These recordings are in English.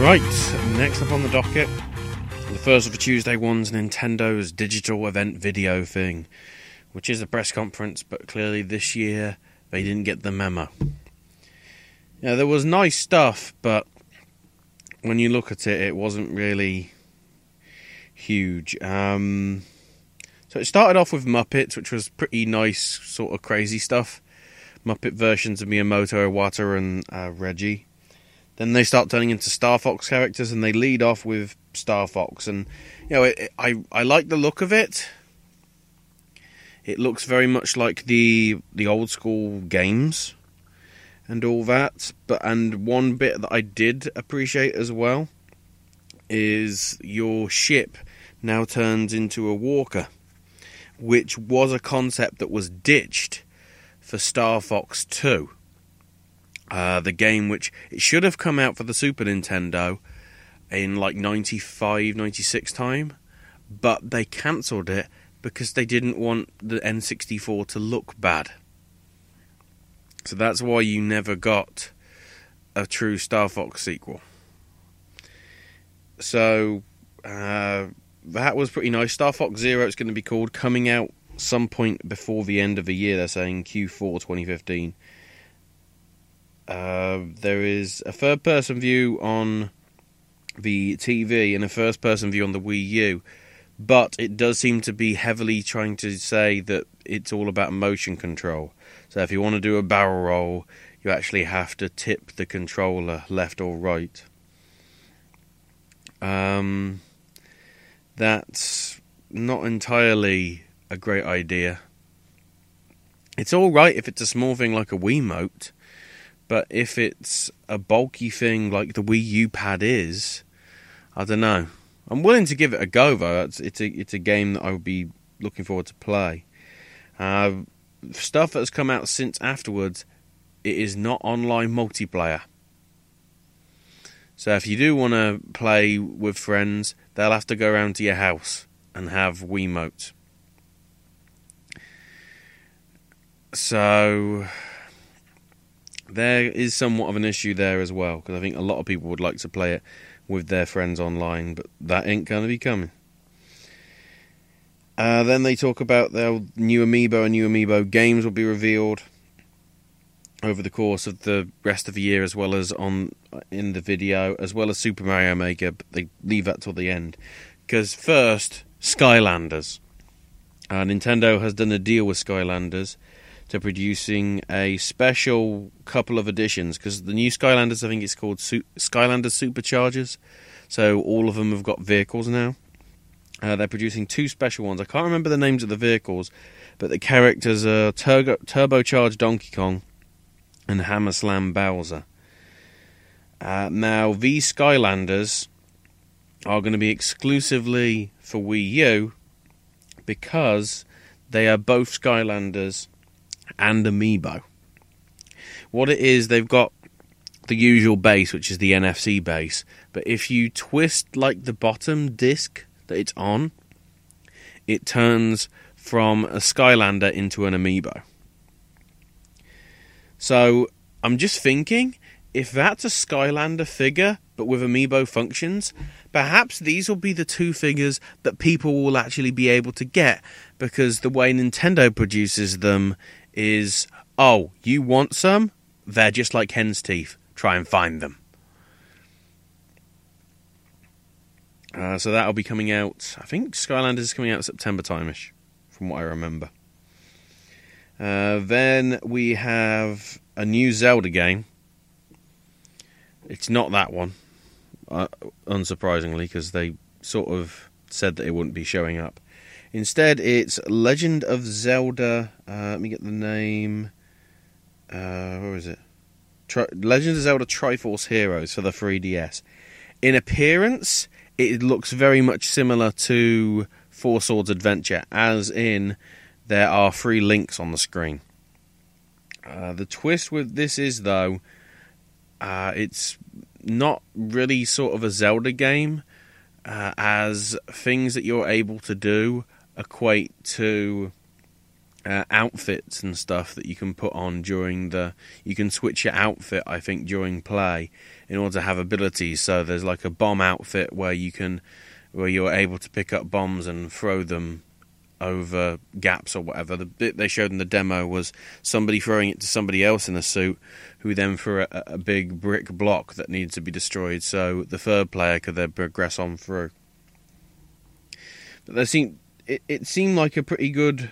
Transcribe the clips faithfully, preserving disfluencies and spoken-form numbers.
Right, next up on the docket, the first of the Tuesday one's Nintendo's digital event video thing, which is a press conference, but clearly this year they didn't get the memo. Yeah, there was nice stuff, but when you look at it, it wasn't really huge. Um, so it started off with Muppets, which was pretty nice, sort of crazy stuff. Muppet versions of Miyamoto, Iwata, and uh, Reggie. Then they start turning into Star Fox characters, and they lead off with Star Fox. And you know, it, it, I I like the look of it. It looks very much like the the old school games and all that. But and one bit that I did appreciate as well is your ship now turns into a walker, which was a concept that was ditched for Star Fox two. Uh, the game which it should have come out for the Super Nintendo in like ninety-five, ninety-six time, but they cancelled it because they didn't want the N sixty-four to look bad. So that's why you never got a true Star Fox sequel. So uh, that was pretty nice. Star Fox Zero, it's going to be called, coming out some point before the end of the year. They're saying Q four twenty fifteen. Uh, there is a third-person view on the T V and a first-person view on the Wii U, but it does seem to be heavily trying to say that it's all about motion control. So if you want to do a barrel roll, you actually have to tip the controller left or right. Um, that's not entirely a great idea. It's alright if it's a small thing like a Wiimote, but if it's a bulky thing like the Wii U pad is, I don't know. I'm willing to give it a go, though. It's, it's, a, it's a game that I would be looking forward to play. Uh, stuff that's come out since afterwards, it is not online multiplayer. So if you do want to play with friends, they'll have to go around to your house and have Wiimotes. So there is somewhat of an issue there as well, because I think a lot of people would like to play it with their friends online, but that ain't going to be coming. Uh, then they talk about their new Amiibo and new Amiibo games will be revealed over the course of the rest of the year, as well as on in the video, as well as Super Mario Maker, but they leave that till the end. Because first, Skylanders. Uh, Nintendo has done a deal with Skylanders to producing a special couple of editions, because the new Skylanders, I think it's called Su- Skylanders Superchargers, so all of them have got vehicles now. Uh, they're producing two special ones. I can't remember the names of the vehicles, but the characters are Turbo- Turbocharged Donkey Kong and Hammer Slam Bowser. Uh, now, these Skylanders are going to be exclusively for Wii U, because they are both Skylanders and Amiibo. What it is, they've got the usual base, which is the N F C base, but if you twist like the bottom disc that it's on, it turns from a Skylander into an Amiibo. So I'm just thinking, if that's a Skylander figure but with Amiibo functions, perhaps these will be the two figures that people will actually be able to get, because the way Nintendo produces them is, oh, you want some? They're just like hen's teeth. Try and find them. Uh, so that'll be coming out, I think Skylanders is coming out September time-ish, from what I remember. Uh, then we have a new Zelda game. It's not that one, uh, unsurprisingly, because they sort of said that it wouldn't be showing up. Instead, it's Legend of Zelda. Uh, let me get the name. Uh, where is it? Tri- Legend of Zelda Triforce Heroes for the three D S. In appearance, it looks very much similar to Four Swords Adventure, as in there are three links on the screen. Uh, the twist with this is, though, uh, it's not really sort of a Zelda game, uh, as things that you're able to do equate to uh, outfits and stuff that you can put on during the. You can switch your outfit, I think, during play in order to have abilities. So there's like a bomb outfit where you can, where you're able to pick up bombs and throw them over gaps or whatever. The bit they showed in the demo was somebody throwing it to somebody else in a suit, who then threw a, a big brick block that needs to be destroyed, so the third player could then progress on through. But there seemed it, it seemed like a pretty good,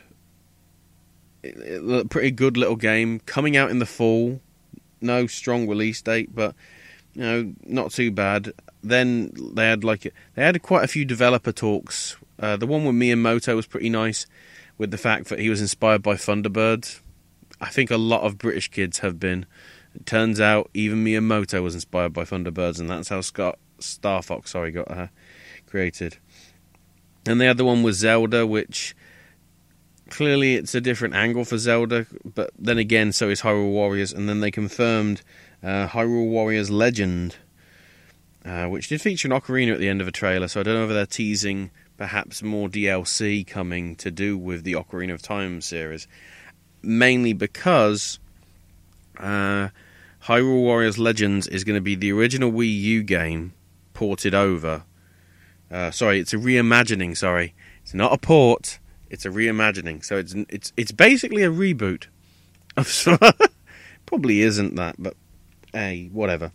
a pretty good little game coming out in the fall. No strong release date, but you know, not too bad. Then they had like they had quite a few developer talks. Uh, the one with Miyamoto was pretty nice, with the fact that he was inspired by Thunderbird. I think a lot of British kids have been. It turns out even Miyamoto was inspired by Thunderbirds, and that's how Scott, Star Fox sorry, got uh, created. And they had the one with Zelda, which clearly it's a different angle for Zelda, but then again, so is Hyrule Warriors. And then they confirmed uh, Hyrule Warriors Legend, uh, which did feature an ocarina at the end of a trailer, so I don't know if they're teasing perhaps more D L C coming to do with the Ocarina of Time series. Mainly because uh, Hyrule Warriors Legends is going to be the original Wii U game ported over. Uh, sorry, it's a reimagining, sorry. It's not a port, it's a reimagining. So it's it's it's basically a reboot. Probably isn't that, but hey, whatever.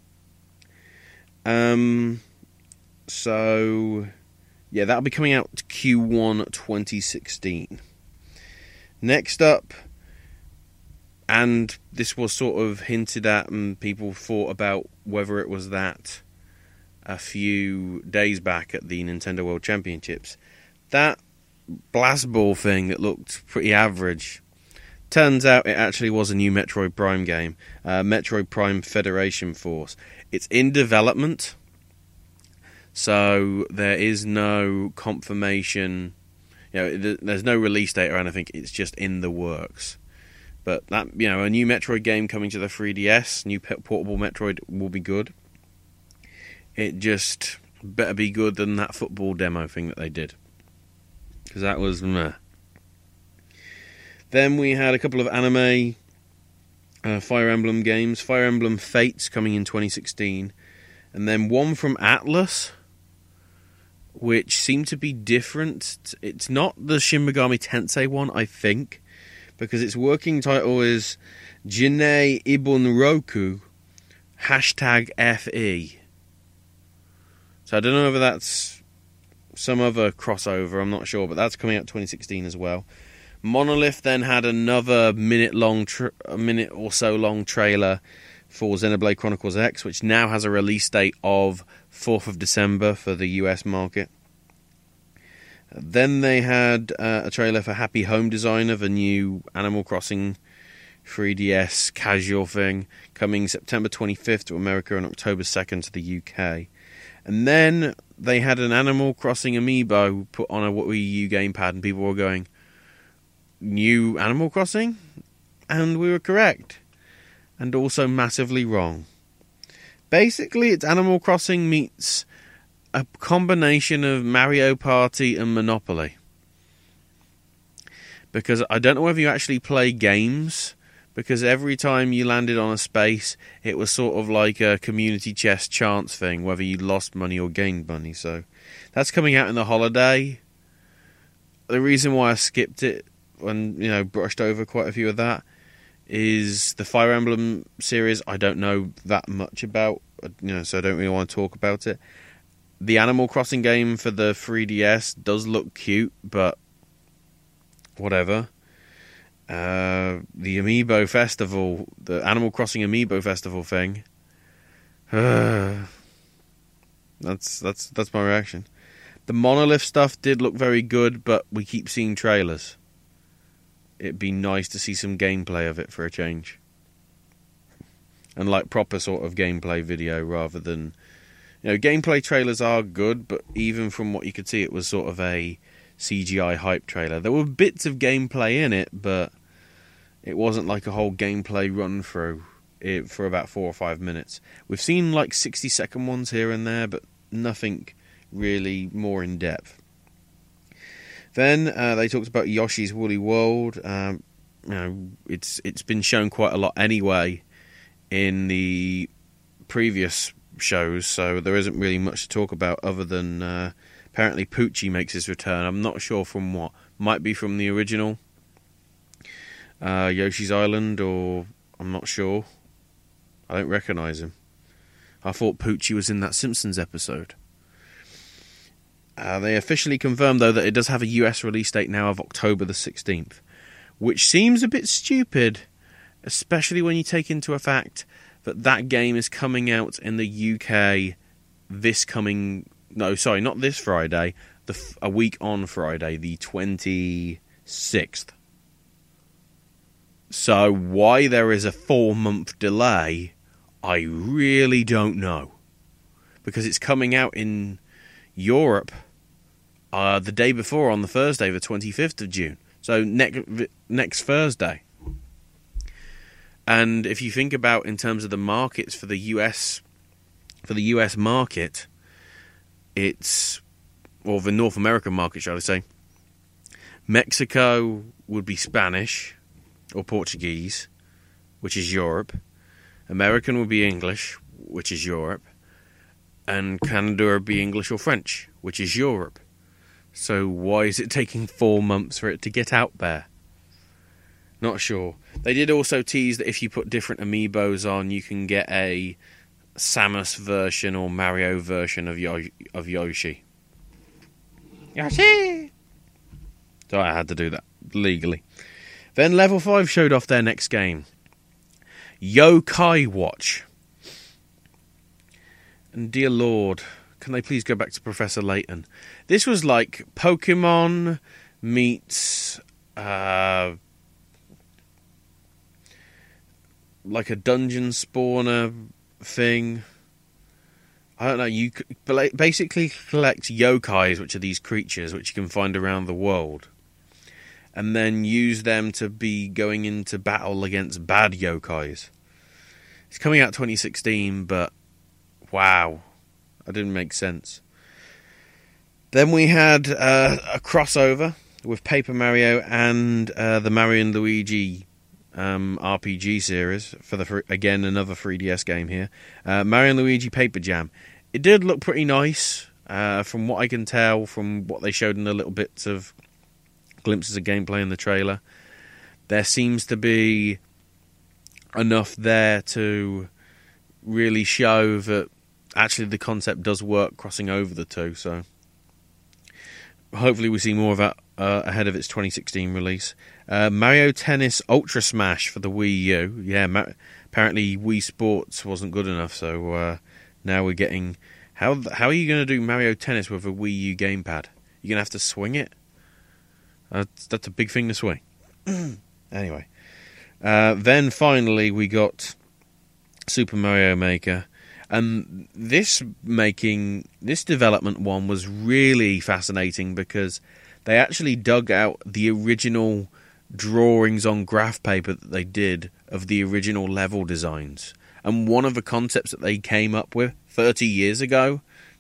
Um, so... Yeah, that'll be coming out Q one twenty sixteen. Next up, and this was sort of hinted at and people thought about whether it was that a few days back at the Nintendo World Championships. That blast ball thing that looked pretty average. Turns out it actually was a new Metroid Prime game. Uh, Metroid Prime Federation Force. It's in development. So there is no confirmation, you know, there's no release date or anything, it's just in the works. But that, you know, a new Metroid game coming to the three D S, new portable Metroid will be good. It just better be good than that football demo thing that they did. Because that was meh. Then we had a couple of anime uh, Fire Emblem games. Fire Emblem Fates coming in twenty sixteen. And then one from Atlus, which seemed to be different. It's not the Shin Megami Tensei one, I think, because its working title is Jinei Ibunroku hashtag F E. So I don't know whether that's some other crossover, I'm not sure, but that's coming out twenty sixteen as well. Monolith then had another minute long, tra- a minute or so long trailer for Xenoblade Chronicles X, which now has a release date of fourth of December for the U S market. Then they had uh, a trailer for Happy Home Designer, the new Animal Crossing three D S casual thing, coming September twenty-fifth to America and October second to the U K. And then they had an Animal Crossing amiibo put on a Wii U gamepad, and people were going, new Animal Crossing? And we were correct. And also massively wrong. Basically, it's Animal Crossing meets a combination of Mario Party and Monopoly. Because I don't know whether you actually play games, because every time you landed on a space, it was sort of like a community chest chance thing, whether you lost money or gained money. So that's coming out in the holiday. The reason why I skipped it and, you know, brushed over quite a few of that is the Fire Emblem series I don't know that much about, you know, so I don't really want to talk about it. The Animal Crossing game for the three D S does look cute, but whatever. Uh, the Amiibo Festival, the Animal Crossing Amiibo Festival thing. Uh, that's that's that's my reaction. The Monolith stuff did look very good, but we keep seeing trailers. It'd be nice to see some gameplay of it for a change. And like proper sort of gameplay video rather than... You know, gameplay trailers are good, but even from what you could see, it was sort of a C G I hype trailer. There were bits of gameplay in it, but it wasn't like a whole gameplay run through it for about four or five minutes. We've seen like sixty second ones here and there, but nothing really more in depth. Then uh, they talked about Yoshi's Woolly World. Um, you know, it's it's been shown quite a lot anyway in the previous shows, so there isn't really much to talk about other than uh, apparently Poochie makes his return. I'm not sure from what. Might be from the original uh, Yoshi's Island, or I'm not sure. I don't recognise him. I thought Poochie was in that Simpsons episode. Uh, they officially confirmed, though, that it does have a U S release date now of October the sixteenth, which seems a bit stupid, especially when you take into effect that that game is coming out in the U K this coming... No, sorry, not this Friday, the a week on Friday, the twenty-sixth. So why there is a four-month delay, I really don't know. Because it's coming out in Europe uh, the day before, on the Thursday, the twenty-fifth of June. So next next Thursday. And if you think about in terms of the markets for the U S, for the U S market, it's, or the North American market, shall I say, Mexico would be Spanish or Portuguese, which is Europe. American would be English, which is Europe. And Canada would be English or French, which is Europe. So why is it taking four months for it to get out there? Not sure. They did also tease that if you put different amiibos on, you can get a Samus version or Mario version of Yo- of Yoshi. Yoshi! So I had to do that legally. Then Level five showed off their next game, Yokai Watch. And dear Lord, can they please go back to Professor Layton? This was like Pokemon meets... Uh, like a dungeon spawner thing. I don't know, you basically collect yokais, which are these creatures which you can find around the world, and then use them to be going into battle against bad yokais. It's coming out twenty sixteen, but wow, that didn't make sense. Then we had uh, a crossover with Paper Mario and uh, the Mario and Luigi Um, R P G series for the again another three D S game here. Uh, Mario and Luigi Paper Jam. It did look pretty nice, uh, from what I can tell from what they showed in the little bits of glimpses of gameplay in the trailer. There seems to be enough there to really show that actually the concept does work crossing over the two. So hopefully we see more of that uh, ahead of its twenty sixteen release. Uh, Mario Tennis Ultra Smash for the Wii U. Yeah, ma- apparently Wii Sports wasn't good enough, so uh, now we're getting... How how are you going to do Mario Tennis with a Wii U gamepad? You're going to have to swing it? That's, that's a big thing to swing. Anyway. Uh, then finally we got Super Mario Maker. And this making... This development one was really fascinating because they actually dug out the original drawings on graph paper that they did of the original level designs. And one of the concepts that they came up with thirty years ago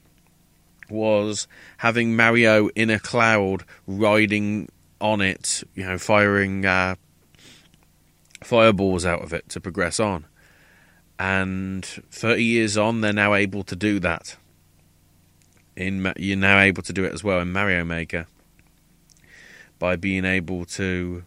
was having Mario in a cloud riding on it, you know, firing uh, fireballs out of it to progress on. And thirty years on, they're now able to do that. In You're now able to do it as well in Mario Maker by being able to,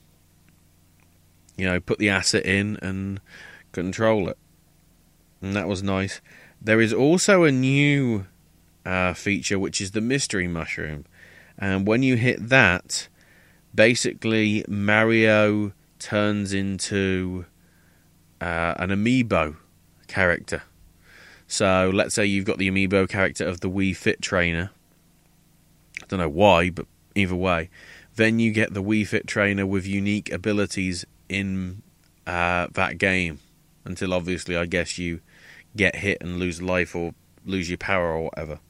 you know, put the asset in and control it. And that was nice. There is also a new uh, feature, which is the Mystery Mushroom. And when you hit that, basically Mario turns into uh, an amiibo character. So let's say you've got the amiibo character of the Wii Fit Trainer. I don't know why, but either way. Then you get the Wii Fit Trainer with unique abilities in uh, that game. Until obviously, I guess, you get hit and lose life or lose your power or whatever.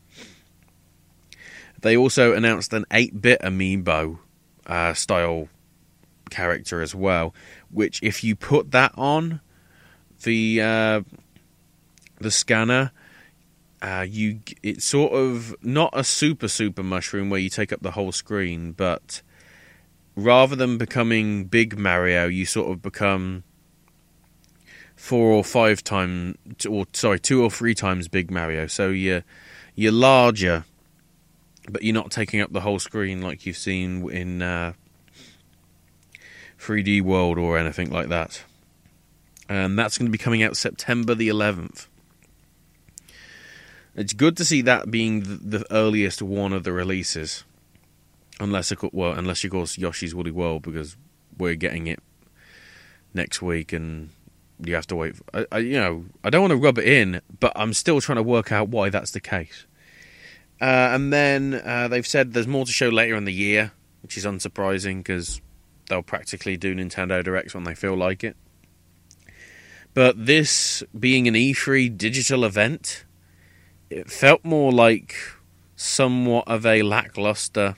They also announced an eight-bit amiibo uh, style character as well, which if you put that on the uh, the scanner, uh, you it's sort of not a super super mushroom where you take up the whole screen, but rather than becoming Big Mario, you sort of become four or five times, or sorry, two or three times Big Mario. So you're you're larger, but you're not taking up the whole screen like you've seen in uh, three D World or anything like that. And that's going to be coming out September the eleventh. It's good to see that being the earliest one of the releases, unless of well, unless of course Yoshi's Woolly World, because we're getting it next week, and you have to wait. For, I, I, you know, I don't want to rub it in, but I'm still trying to work out why that's the case. Uh, and then uh, they've said there's more to show later in the year, which is unsurprising because they'll practically do Nintendo Directs when they feel like it. But this being an E three digital event, it felt more like somewhat of a lackluster,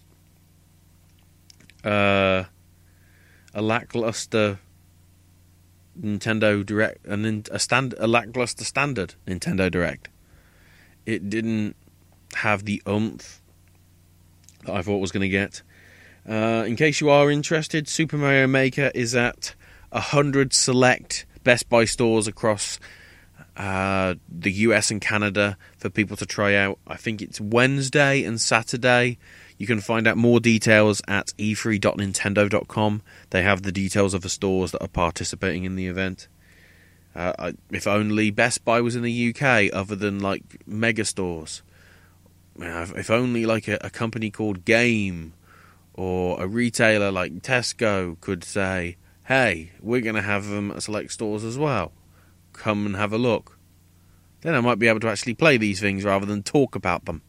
uh, a lackluster Nintendo Direct, and a stand, a lackluster standard Nintendo Direct. It didn't have the oomph that I thought it was going to get. Uh, in case you are interested, Super Mario Maker is at a hundred select Best Buy stores across uh, the U S and Canada for people to try out. I think it's Wednesday and Saturday. You can find out more details at e three dot nintendo dot com. They have the details of the stores that are participating in the event. Uh, I, if only Best Buy was in the U K, other than like mega stores. If only like a, a company called Game or a retailer like Tesco could say, hey, we're going to have them at select stores as well. Come and have a look. Then I might be able to actually play these things rather than talk about them.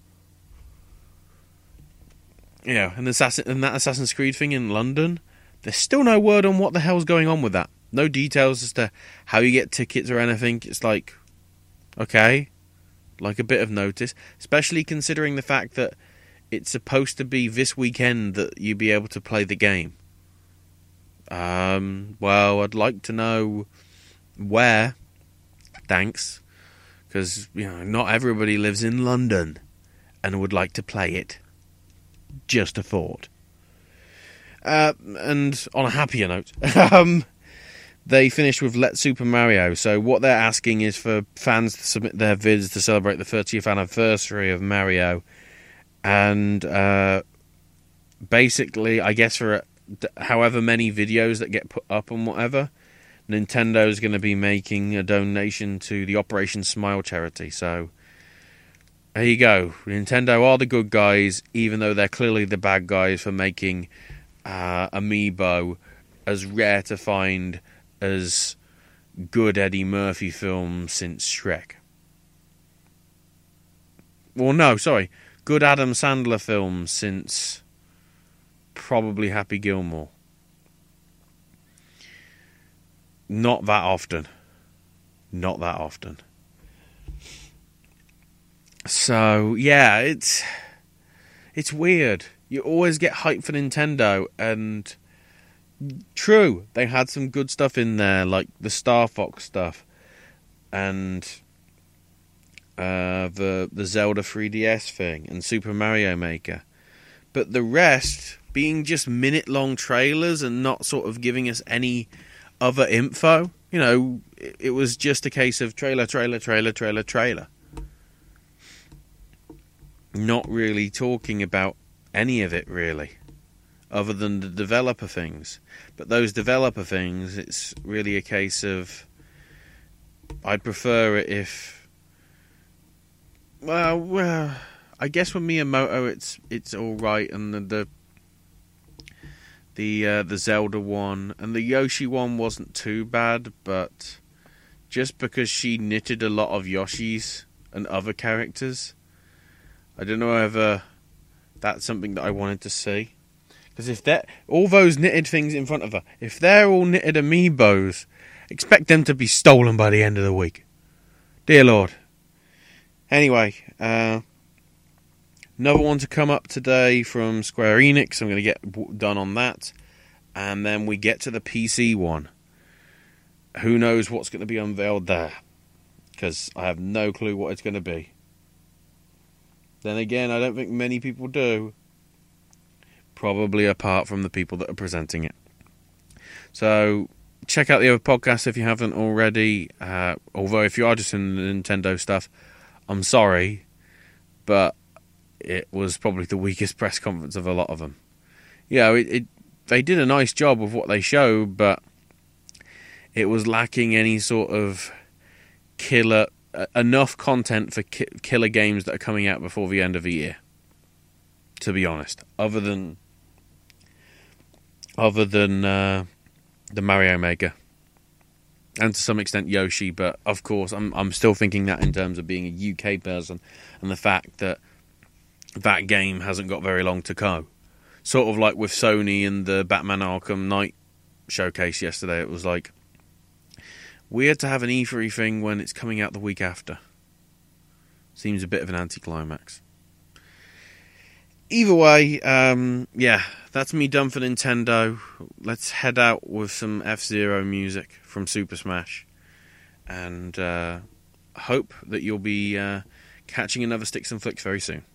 Yeah, and, Assassin, and that Assassin's Creed thing in London, there's still no word on what the hell's going on with that. No details as to how you get tickets or anything. It's like, okay, like a bit of notice. Especially considering the fact that it's supposed to be this weekend that you'll be able to play the game. Um, well, I'd like to know where. Thanks. Because, you know, not everybody lives in London and would like to play it. Just a thought. Uh, and on a happier note, um, they finished with Let's Super Mario. So what they're asking is for fans to submit their vids to celebrate the thirtieth anniversary of Mario. And uh, basically, I guess for however many videos that get put up and whatever, Nintendo's going to be making a donation to the Operation Smile charity. So there you go. Nintendo are the good guys, even though they're clearly the bad guys for making uh, Amiibo as rare to find as good Eddie Murphy film since Shrek. Well, no, sorry. Good Adam Sandler film since probably Happy Gilmore. Not that often. Not that often. So, yeah, it's it's weird. You always get hyped for Nintendo, and true, they had some good stuff in there, like the Star Fox stuff, and uh, the the Zelda three D S thing, and Super Mario Maker. But the rest, being just minute-long trailers and not sort of giving us any other info, you know, it, it was just a case of trailer, trailer, trailer, trailer, trailer. Not really talking about any of it, really, other than the developer things. But those developer things, it's really a case of, I'd prefer it if, well, well I guess with Miyamoto, it's it's all right, and the the the, uh, the Zelda one and the Yoshi one wasn't too bad, but just because she knitted a lot of Yoshis and other characters, I don't know whether that's something that I wanted to see. Because if that all those knitted things in front of her, if they're all knitted amiibos, expect them to be stolen by the end of the week. Dear Lord. Anyway, uh, another one to come up today from Square Enix. I'm going to get done on that. And then we get to the P C one. Who knows what's going to be unveiled there? Because I have no clue what it's going to be. Then again, I don't think many people do. probably apart from the people that are presenting it. So check out the other podcasts if you haven't already. Uh, although if you are just in the Nintendo stuff, I'm sorry, but it was probably the weakest press conference of a lot of them. Yeah, it, it they did a nice job of what they showed, but it was lacking any sort of killer uh, enough content for ki- killer games that are coming out before the end of the year. To be honest, other than other than uh, the Mario Maker, and to some extent Yoshi, but of course I'm I'm still thinking that in terms of being a U K person and the fact that that game hasn't got very long to go. Sort of like with Sony and the Batman Arkham Knight showcase yesterday. It was like weird to have an E three thing when it's coming out the week after. Seems a bit of an anticlimax. Either way, um, yeah, that's me done for Nintendo. Let's head out with some F-Zero music from Super Smash. And uh, hope that you'll be uh, catching another Sticks and Flicks very soon.